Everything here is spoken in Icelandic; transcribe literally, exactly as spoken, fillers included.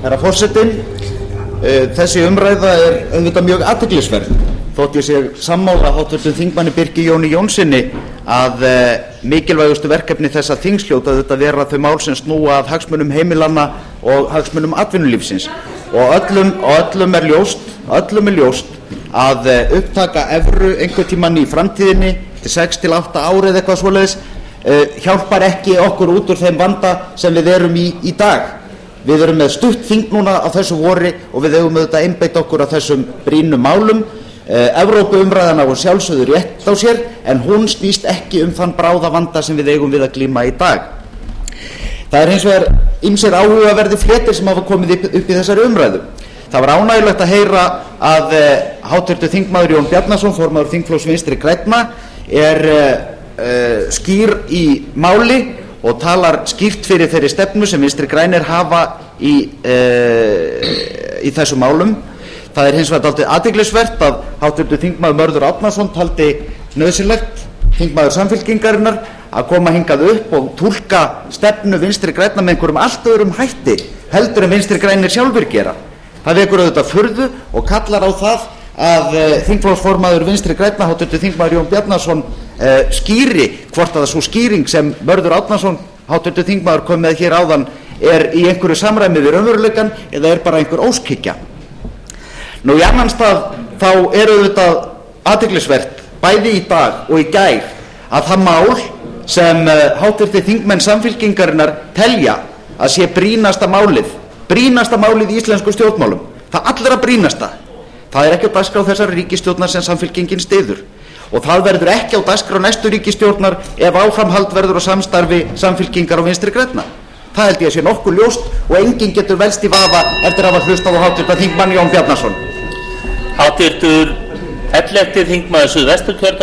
Herra forseti, þessi umræða er auðvitað mjög athyglisverð þótt ég sé sammála háttvirtum þingmanni Birki Jóni Jónssyni að mikilvægustu verkefni þessa þings hljóta auðvitað vera þau mál sem snúa að hagsmunum heimilanna og hagsmunum atvinnulífsins og öllum, og öllum er ljóst, öllum er ljóst að upptaka evru einhvern tímann í framtíðinni til sex til átta ára eða eitthvað svoleiðis hjálpar ekki okkur út úr þeim vanda sem við erum í í dag. Við erum með stutt þing núna á þessu vori og við eigum auðvitað að einbeita okkur á þessum brýnu málum. Evrópuumræðan á sjálfsögðu rétt á sér en hún snýst ekki um þann bráðavanda sem við eigum við að glíma í dag. Það er hins vegar ýmsir áhugaverðir fletir sem hafa komið upp í þessari umræðu. Það var ánægjulegt að heyra að háttvirtur þingmaður Jón Bjarnason, formaður þingflokks Vinstri grænna, er uh, skýr í máli og talar skýrt fyrir þeirri stefnu sem Vinstri grænir hafa í, uh, í þessum málum. Það er hins vegar dálítið athyglisvert að háttvirtur þingmaður Mörður Árnason taldi nauðsynlegt, þingmaður Samfylkingarinnar, að koma hingað upp og túlka stefnu Vinstri grænna með einhverjum allt öðrum hætti heldur en Vinstri grænir sjálfur gera. Það vekur auðvitað furðu og kallar á það að uh, þingflokksformaður Vinstri grænna, háttvirtur þingmaður Jón Bjarnason, uh, skýri hvort að það svo skýring sem Mörður Árnason, háttvirtur þingmaður, kom með hér áðan er í einhverju samræmi við raunveruleikann eða er bara einhver óskhyggja. Nú í annan stað þá er auðvitað athyglisvert bæði í dag og í gær að það mál sem uh, háttvirtir þingmenn Samfylkingarinnar telja að sé brýnasta málið, brýnasta málið í íslensku stjórnmálum, það allra brýnasta, það er ekki á dagskrá þessar ríkisstjórnar sem Samfylkingin styður og það verður ekki á dagskrá næstu ríkisstjórnar ef áframhald verður á samstarfi Samfylkingar og Vinstri grænna. Það held ég að sé nokkuð ljóst og enginn getur velst í vafa eftir að hafa hlustað á háttvirtan þingmann Jón Bjarnason. Háttvirtur ellefti þingmaður Suðvesturkjördæmis